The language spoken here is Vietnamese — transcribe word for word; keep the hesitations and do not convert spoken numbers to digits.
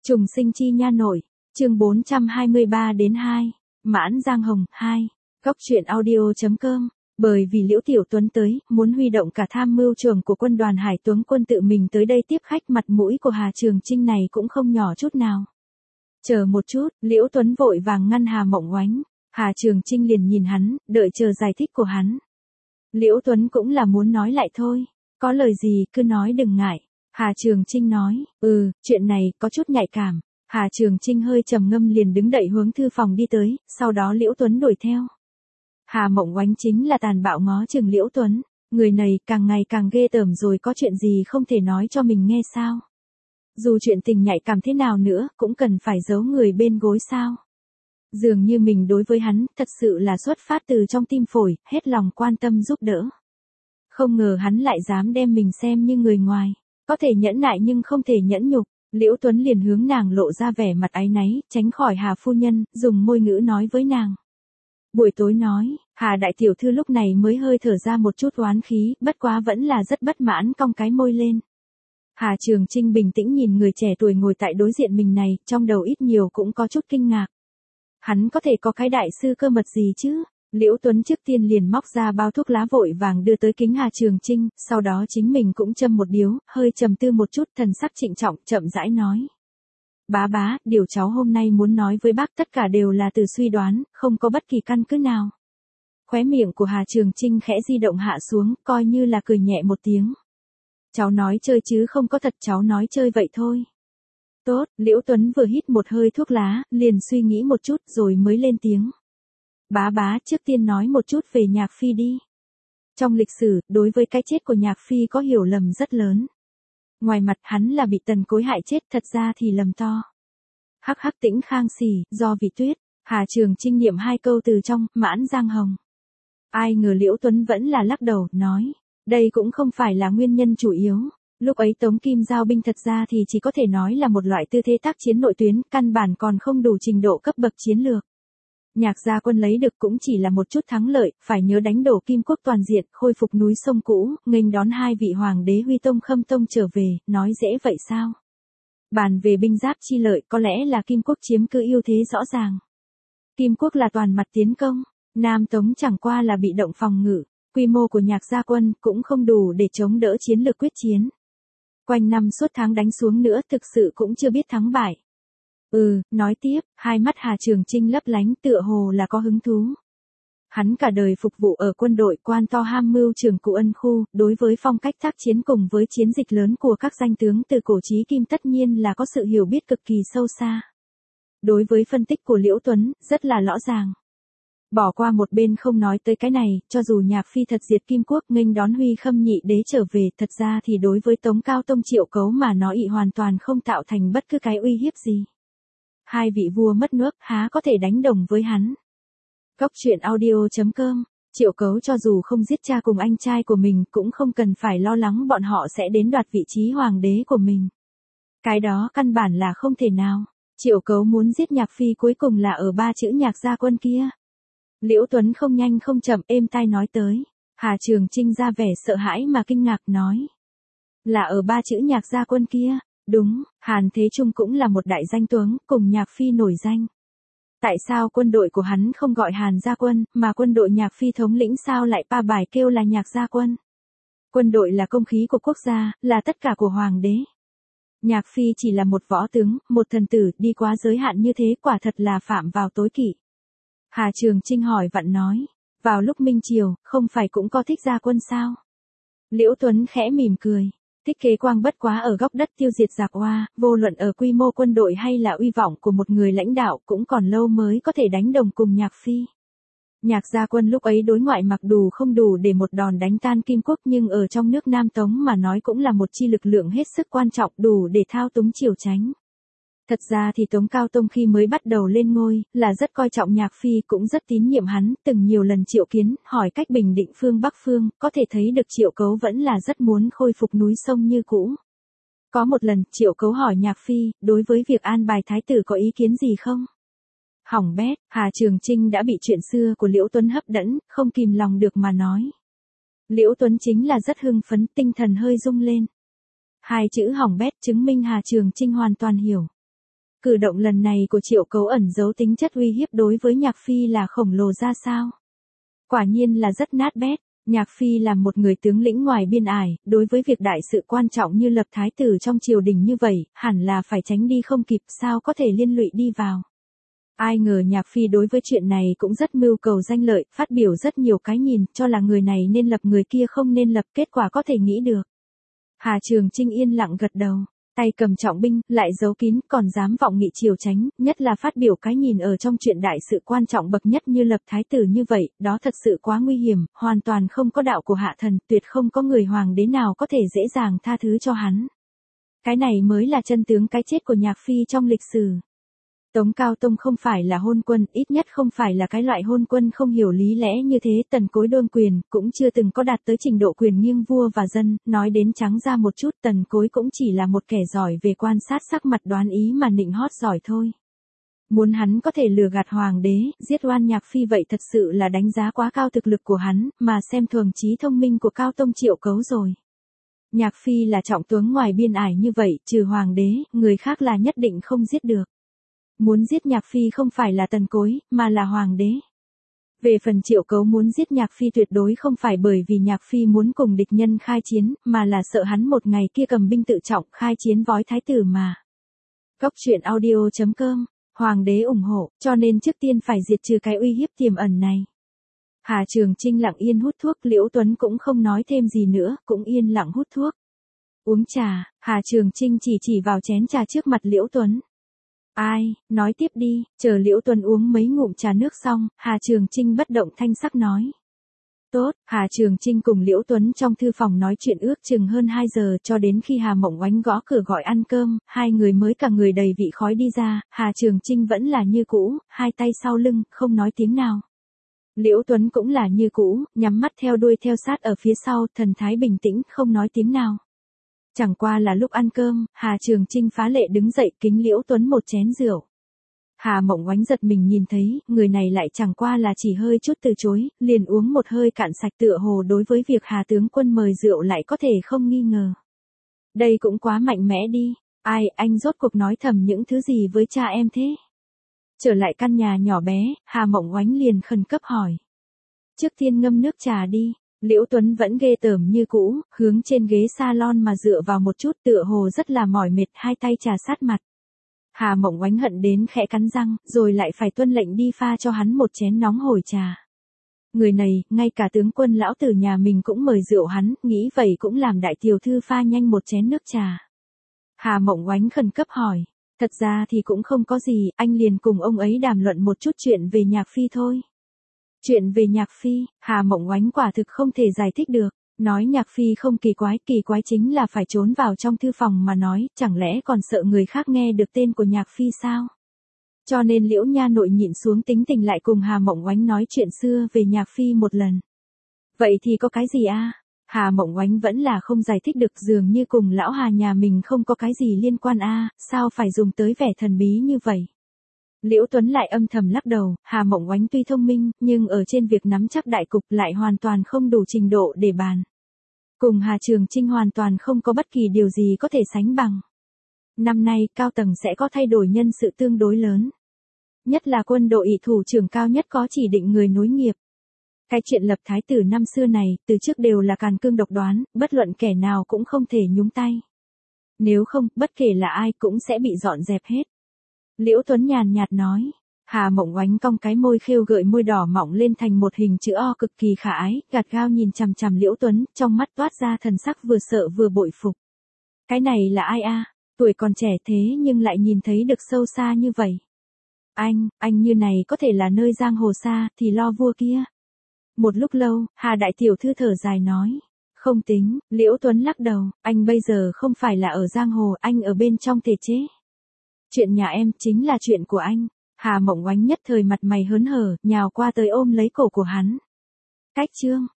Trùng sinh chi nha nội, chương bốn trăm hai mươi ba đến hai, Mãn Giang Hồng, hai, Góc truyện audio chấm com. Bởi vì Liễu Tiểu Tuấn tới, muốn huy động cả tham mưu trưởng của quân đoàn Hải Tuấn quân tự mình tới đây tiếp khách, mặt mũi của Hà Trường Chinh này cũng không nhỏ chút nào. Chờ một chút, Liễu Tuấn vội vàng ngăn Hà Mộng Oánh. Hà Trường Chinh liền nhìn hắn, đợi chờ giải thích của hắn. Liễu Tuấn cũng là muốn nói lại thôi, có lời gì cứ nói đừng ngại. Hà Trường Chinh nói, ừ, chuyện này có chút nhạy cảm. Hà Trường Chinh hơi trầm ngâm liền đứng đậy hướng thư phòng đi tới, sau đó Liễu Tuấn đuổi theo. Hà Mộng Oánh chính là tàn bạo ngó chừng Liễu Tuấn, người này càng ngày càng ghê tởm rồi, có chuyện gì không thể nói cho mình nghe sao? Dù chuyện tình nhạy cảm thế nào nữa, cũng cần phải giấu người bên gối sao? Dường như mình đối với hắn, thật sự là xuất phát từ trong tim phổi, hết lòng quan tâm giúp đỡ. Không ngờ hắn lại dám đem mình xem như người ngoài. Có thể nhẫn nại nhưng không thể nhẫn nhục. Liễu Tuấn liền hướng nàng lộ ra vẻ mặt áy náy, tránh khỏi Hà phu nhân, dùng môi ngữ nói với nàng. Buổi tối nói, Hà đại tiểu thư lúc này mới hơi thở ra một chút oán khí, bất quá vẫn là rất bất mãn, cong cái môi lên. Hà Trường Chinh bình tĩnh nhìn người trẻ tuổi ngồi tại đối diện mình này, trong đầu ít nhiều cũng có chút kinh ngạc. Hắn có thể có cái đại sư cơ mật gì chứ? Liễu Tuấn trước tiên liền móc ra bao thuốc lá vội vàng đưa tới kính Hà Trường Chinh, sau đó chính mình cũng châm một điếu, hơi trầm tư một chút, thần sắc trịnh trọng, chậm rãi nói. Bá bá, điều cháu hôm nay muốn nói với bác tất cả đều là từ suy đoán, không có bất kỳ căn cứ nào. Khóe miệng của Hà Trường Chinh khẽ di động hạ xuống, coi như là cười nhẹ một tiếng. Cháu nói chơi chứ không có thật, cháu nói chơi vậy thôi. Tốt, Liễu Tuấn vừa hít một hơi thuốc lá, liền suy nghĩ một chút rồi mới lên tiếng. Bá bá, trước tiên nói một chút về Nhạc Phi đi. Trong lịch sử, đối với cái chết của Nhạc Phi có hiểu lầm rất lớn. Ngoài mặt hắn là bị Tần Cối hại chết, thật ra thì lầm to. Hắc hắc tĩnh khang xỉ, do vị tuyết. Hà Trường Chinh niệm hai câu từ trong, Mãn Giang Hồng. Ai ngờ Liễu Tuấn vẫn là lắc đầu, nói. Đây cũng không phải là nguyên nhân chủ yếu. Lúc ấy Tống Kim giao binh thật ra thì chỉ có thể nói là một loại tư thế tác chiến nội tuyến, căn bản còn không đủ trình độ cấp bậc chiến lược. Nhạc gia quân lấy được cũng chỉ là một chút thắng lợi, phải nhớ đánh đổ Kim Quốc toàn diện, khôi phục núi sông cũ, nghênh đón hai vị hoàng đế Huy Tông Khâm Tông trở về, nói dễ vậy sao? Bàn về binh giáp chi lợi, có lẽ là Kim Quốc chiếm cứ ưu thế rõ ràng. Kim Quốc là toàn mặt tiến công, Nam Tống chẳng qua là bị động phòng ngự, quy mô của Nhạc gia quân cũng không đủ để chống đỡ chiến lược quyết chiến. Quanh năm suốt tháng đánh xuống nữa, thực sự cũng chưa biết thắng bại. Ừ, nói tiếp, hai mắt Hà Trường Chinh lấp lánh, tựa hồ là có hứng thú. Hắn cả đời phục vụ ở quân đội, quan to ham mưu trưởng cụ ân khu, đối với phong cách tác chiến cùng với chiến dịch lớn của các danh tướng từ cổ chí kim tất nhiên là có sự hiểu biết cực kỳ sâu xa. Đối với phân tích của Liễu Tuấn, rất là rõ ràng. Bỏ qua một bên không nói tới cái này, cho dù Nhạc Phi thật diệt Kim Quốc nghênh đón Huy Khâm nhị đế trở về, thật ra thì đối với Tống Cao Tông Triệu Cấu mà nói ị hoàn toàn không tạo thành bất cứ cái uy hiếp gì. Hai vị vua mất nước há có thể đánh đồng với hắn. Góc truyện audio chấm com. Triệu Cấu cho dù không giết cha cùng anh trai của mình cũng không cần phải lo lắng bọn họ sẽ đến đoạt vị trí hoàng đế của mình. Cái đó căn bản là không thể nào. Triệu Cấu muốn giết Nhạc Phi cuối cùng là ở ba chữ Nhạc gia quân kia. Liễu Tuấn không nhanh không chậm êm tai nói tới. Hà Trường Chinh ra vẻ sợ hãi mà kinh ngạc nói. Là ở ba chữ Nhạc gia quân kia. Đúng, Hàn Thế Trung cũng là một đại danh tướng, cùng Nhạc Phi nổi danh. Tại sao quân đội của hắn không gọi Hàn gia quân, mà quân đội Nhạc Phi thống lĩnh sao lại pa bài kêu là Nhạc gia quân? Quân đội là công khí của quốc gia, là tất cả của hoàng đế. Nhạc Phi chỉ là một võ tướng, một thần tử, đi quá giới hạn như thế quả thật là phạm vào tối kỵ. Hà Trường Chinh hỏi vặn nói, vào lúc Minh Triều, không phải cũng có thích gia quân sao? Liễu Tuấn khẽ mỉm cười. Thích Kế Quang bất quá ở góc đất tiêu diệt giặc Hoa, vô luận ở quy mô quân đội hay là uy vọng của một người lãnh đạo cũng còn lâu mới có thể đánh đồng cùng Nhạc Phi. Nhạc gia quân lúc ấy đối ngoại mặc dù không đủ để một đòn đánh tan Kim Quốc nhưng ở trong nước Nam Tống mà nói cũng là một chi lực lượng hết sức quan trọng đủ để thao túng triều chánh. Thật ra thì Tống Cao Tông khi mới bắt đầu lên ngôi, là rất coi trọng Nhạc Phi cũng rất tín nhiệm hắn, từng nhiều lần triệu kiến, hỏi cách bình định phương Bắc phương, có thể thấy được Triệu Cấu vẫn là rất muốn khôi phục núi sông như cũ. Có một lần, Triệu Cấu hỏi Nhạc Phi, đối với việc an bài thái tử có ý kiến gì không? Hỏng bét, Hà Trường Chinh đã bị chuyện xưa của Liễu Tuấn hấp dẫn, không kìm lòng được mà nói. Liễu Tuấn chính là rất hưng phấn, tinh thần hơi rung lên. Hai chữ hỏng bét chứng minh Hà Trường Chinh hoàn toàn hiểu. Cử động lần này của Triệu Cấu ẩn giấu tính chất uy hiếp đối với Nhạc Phi là khổng lồ ra sao? Quả nhiên là rất nát bét. Nhạc Phi là một người tướng lĩnh ngoài biên ải, đối với việc đại sự quan trọng như lập thái tử trong triều đình như vậy, hẳn là phải tránh đi không kịp, sao có thể liên lụy đi vào. Ai ngờ Nhạc Phi đối với chuyện này cũng rất mưu cầu danh lợi, phát biểu rất nhiều cái nhìn, cho là người này nên lập người kia không nên lập, kết quả có thể nghĩ được. Hà Trường Chinh yên lặng gật đầu, tay cầm trọng binh, lại giấu kín, còn dám vọng nghị triều tránh, nhất là phát biểu cái nhìn ở trong chuyện đại sự quan trọng bậc nhất như lập thái tử như vậy, đó thật sự quá nguy hiểm, hoàn toàn không có đạo của hạ thần, tuyệt không có người hoàng đế nào có thể dễ dàng tha thứ cho hắn. Cái này mới là chân tướng cái chết của Nhạc Phi trong lịch sử. Tống Cao Tông không phải là hôn quân, ít nhất không phải là cái loại hôn quân không hiểu lý lẽ như thế, Tần Cối đôn quyền, cũng chưa từng có đạt tới trình độ quyền nghiêng vua và dân, nói đến trắng ra một chút, Tần Cối cũng chỉ là một kẻ giỏi về quan sát sắc mặt đoán ý mà nịnh hót giỏi thôi. Muốn hắn có thể lừa gạt hoàng đế, giết oan Nhạc Phi vậy thật sự là đánh giá quá cao thực lực của hắn, mà xem thường trí thông minh của Cao Tông Triệu Cấu rồi. Nhạc Phi là trọng tướng ngoài biên ải như vậy, trừ hoàng đế, người khác là nhất định không giết được. Muốn giết Nhạc Phi không phải là Tần Cối, mà là hoàng đế. Về phần Triệu Cấu muốn giết Nhạc Phi tuyệt đối không phải bởi vì Nhạc Phi muốn cùng địch nhân khai chiến, mà là sợ hắn một ngày kia cầm binh tự trọng khai chiến vói thái tử mà. Cốc truyện audio chấm com, hoàng đế ủng hộ, cho nên trước tiên phải diệt trừ cái uy hiếp tiềm ẩn này. Hà Trường Chinh lặng yên hút thuốc, Liễu Tuấn cũng không nói thêm gì nữa, cũng yên lặng hút thuốc. Uống trà, Hà Trường Chinh chỉ chỉ vào chén trà trước mặt Liễu Tuấn. Ai, nói tiếp đi, chờ Liễu Tuấn uống mấy ngụm trà nước xong, Hà Trường Chinh bất động thanh sắc nói. Tốt, Hà Trường Chinh cùng Liễu Tuấn trong thư phòng nói chuyện ước chừng hơn hai giờ cho đến khi Hà Mộng Oánh gõ cửa gọi ăn cơm, hai người mới cả người đầy vị khói đi ra, Hà Trường Chinh vẫn là như cũ, hai tay sau lưng, không nói tiếng nào. Liễu Tuấn cũng là như cũ, nhắm mắt theo đuôi theo sát ở phía sau, thần thái bình tĩnh, không nói tiếng nào. Chẳng qua là lúc ăn cơm, Hà Trường Chinh phá lệ đứng dậy kính Liễu Tuấn một chén rượu. Hà Mộng Oánh giật mình nhìn thấy, người này lại chẳng qua là chỉ hơi chút từ chối, liền uống một hơi cạn sạch tựa hồ đối với việc Hà tướng quân mời rượu lại có thể không nghi ngờ. Đây cũng quá mạnh mẽ đi, ai, anh rốt cuộc nói thầm những thứ gì với cha em thế? Trở lại căn nhà nhỏ bé, Hà Mộng Oánh liền khẩn cấp hỏi. Trước tiên ngâm nước trà đi. Liễu Tuấn vẫn ghê tởm như cũ, hướng trên ghế salon mà dựa vào một chút tựa hồ rất là mỏi mệt, hai tay trà sát mặt. Hà Mộng Oánh hận đến khẽ cắn răng, rồi lại phải tuân lệnh đi pha cho hắn một chén nóng hổi trà. Người này, ngay cả tướng quân lão tử nhà mình cũng mời rượu hắn, nghĩ vậy cũng làm đại tiểu thư pha nhanh một chén nước trà. Hà Mộng Oánh khẩn cấp hỏi, thật ra thì cũng không có gì, anh liền cùng ông ấy đàm luận một chút chuyện về Nhạc Phi thôi. Chuyện về Nhạc Phi, Hà Mộng Oánh quả thực không thể giải thích được, nói Nhạc Phi không kỳ quái, kỳ quái chính là phải trốn vào trong thư phòng mà nói, chẳng lẽ còn sợ người khác nghe được tên của Nhạc Phi sao? Cho nên Liễu Nha nội nhịn xuống tính tình lại cùng Hà Mộng Oánh nói chuyện xưa về Nhạc Phi một lần. Vậy thì có cái gì a? Hà Mộng Oánh vẫn là không giải thích được, dường như cùng lão Hà nhà mình không có cái gì liên quan a, sao phải dùng tới vẻ thần bí như vậy? Liễu Tuấn lại âm thầm lắc đầu, Hà Mộng Oánh tuy thông minh, nhưng ở trên việc nắm chắc đại cục lại hoàn toàn không đủ trình độ để bàn. Cùng Hà Trường Chinh hoàn toàn không có bất kỳ điều gì có thể sánh bằng. Năm nay, cao tầng sẽ có thay đổi nhân sự tương đối lớn. Nhất là quân đội thủ trưởng cao nhất có chỉ định người nối nghiệp. Cái chuyện lập thái tử năm xưa này, từ trước đều là càn cương độc đoán, bất luận kẻ nào cũng không thể nhúng tay. Nếu không, bất kể là ai cũng sẽ bị dọn dẹp hết. Liễu Tuấn nhàn nhạt nói. Hà Mộng Oánh cong cái môi khêu gợi môi đỏ mọng lên thành một hình chữ O cực kỳ khả ái, gạt gao nhìn chằm chằm Liễu Tuấn, trong mắt toát ra thần sắc vừa sợ vừa bội phục. Cái này là ai a? Tuổi còn trẻ thế nhưng lại nhìn thấy được sâu xa như vậy. Anh, anh như này có thể là nơi giang hồ xa, thì lo vua kia. Một lúc lâu, Hà đại tiểu thư thở dài nói. Không tính, Liễu Tuấn lắc đầu, anh bây giờ không phải là ở giang hồ, anh ở bên trong thể chế. Chuyện nhà em chính là chuyện của anh. Hà Mộng Oánh nhất thời mặt mày hớn hở, nhào qua tới ôm lấy cổ của hắn. Cách chương,